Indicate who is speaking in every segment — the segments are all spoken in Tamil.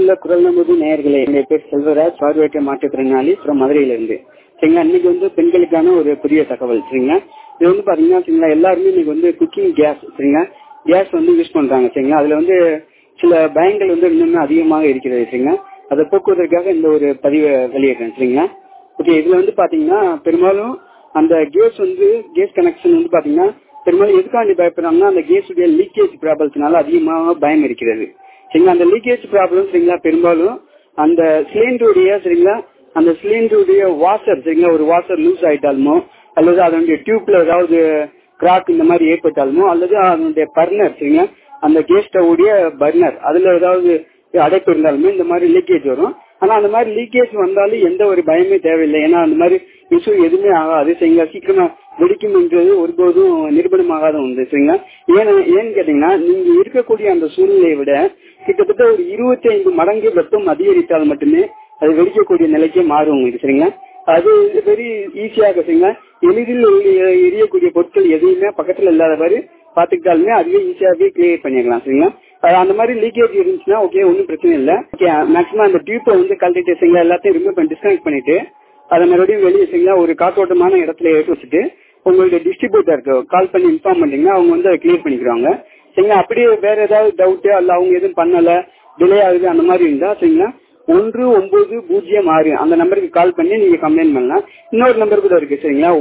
Speaker 1: அன்புள்ள குரல் நமது நேயர்களே, என்னுடைய பேர் செல்வராஜ், பார்வையற்ற மாற்றுத்திறனாளி from மதுரையிலிருந்து. சரிங்களா, இன்னைக்கு வந்து பெண்களுக்கான ஒரு புதிய தகவல். சரிங்களா, இது வந்து பாத்தீங்கன்னா சரிங்களா, எல்லாருமே இன்னைக்கு வந்து குக்கிங் கேஸ் சரிங்களா கேஸ் வந்து யூஸ் பண்றாங்க. சரிங்களா, அதுல வந்து சில பயங்கள் வந்து இன்னுமே அதிகமாக இருக்கிறது. சரிங்களா, அதை போக்குவதற்காக இந்த ஒரு பதிவை வெளியிடுறேன். சரிங்களா, ஓகே. இதுல வந்து பாத்தீங்கன்னா பெரும்பாலும் அந்த கேஸ் கனெக்ஷன் வந்து பாத்தீங்கன்னா பெரும்பாலும் எதுக்காண்டி பயப்படுறாங்கன்னா அந்த கேஸுடைய லீக்கேஜ் ப்ராப்ளத்தினால அதிகமாக பயம் இருக்கிறது. சரிங்களா, அந்த லீக்கேஜ் ப்ராப்ளம் சரிங்களா பெரும்பாலும் அந்த சிலிண்டருடைய வாஷர் சரிங்களா, ஒரு வாஷர் லூஸ் ஆயிட்டாலுமோ அல்லது அதனுடைய டியூப்ல ஏதாவது கிராக் இந்த மாதிரி ஏற்பட்டாலுமோ அல்லது அதனுடைய பர்னர் சரிங்களா, அந்த கேஸ் ஸ்டவ்வுடைய பர்னர் அதுல ஏதாவது அடைப்பு இருந்தாலுமே இந்த மாதிரி லீக்கேஜ் வரும். ஆனா அந்த மாதிரி லீக்கேஜ் வந்தாலும் எந்த ஒரு பயமே தேவையில்லை. ஏன்னா அந்த மாதிரி இஷ்யூ எதுவுமே ஆகாது. சரிங்களா, சீக்கிரமா வெடிக்கும் என்றது ஒருபோதும் நிரூபணமாகாத ஒன்று. சரிங்களா, ஏன்னு கேட்டீங்கன்னா நீங்க இருக்கக்கூடிய அந்த சூழ்நிலையை விட கிட்டத்தட்ட ஒரு 25 மடங்கு வெப்பம் அதிகரித்தால் மட்டுமே அது வெடிக்கக்கூடிய நிலைக்கு மாறும் உங்களுக்கு. சரிங்களா, அது வெரி ஈஸியாக சரிங்களா எளிதில் எரியக்கூடிய பொருட்கள் எதுவுமே பக்கத்துல இல்லாதவாறு பாத்துக்கிட்டாலுமே அதுவே ஈஸியாவே கிளியர் பண்ணிடலாம். சரிங்களா, அந்த மாதிரி லீக்கேஜ் இருந்துச்சுன்னா ஓகே, ஒன்றும் பிரச்சனை இல்லை. ஓகே, மேக்ஸிமம் அந்த டியூப்பை வந்து கழட்டிட்டு சரிங்களா எல்லாத்தையும் ரிமூவ் பண்ணி டிஸ்கனெக்ட் பண்ணிட்டு அதை மறுபடியும் வெளியே சரிங்களா ஒரு காற்றோட்டமான இடத்துல எடுத்து வச்சுட்டு உங்களுடைய டிஸ்ட்ரிபியூட்டருக்கு கால் பண்ணி இன்ஃபார்ம் பண்ணீங்கன்னா அவங்க வந்து அதை கிளியர் பண்ணிக்கிறாங்க. சரிங்களா, அப்படியே வேற ஏதாவது டவுட் அல்ல அவங்க எதுவும் பண்ணல டிலே ஆகுது அந்த மாதிரி இருந்தா சரிங்களா 1906 அந்த நம்பருக்கு கால் பண்ணி நீங்க கம்ப்ளைண்ட் பண்ணலாம். இன்னொரு நம்பர் கூட இருக்கு சரிங்களா,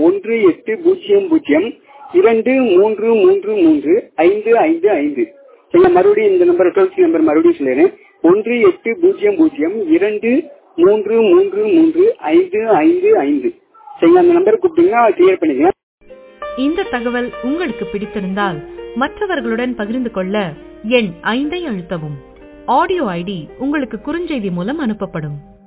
Speaker 1: 180023335555. சரிங்களா, மறுபடியும் இந்த நம்பர் டோல் ஃப்ரீ நம்பர் மறுபடியும் சொல்லிடுறேன், 180023335555. சரிங்களா, அந்த நம்பருக்கு கூப்பிட்டீங்கன்னா கிளியர் பண்ணிக்கலாம்.
Speaker 2: இந்த தகவல் உங்களுக்கு பிடித்திருந்தால் மற்றவர்களுடன் பகிர்ந்து கொள்ள எண் 5 அழுத்தவும். ஆடியோ ஐடி உங்களுக்கு குறுஞ்செய்தி மூலம் அனுப்பப்படும்.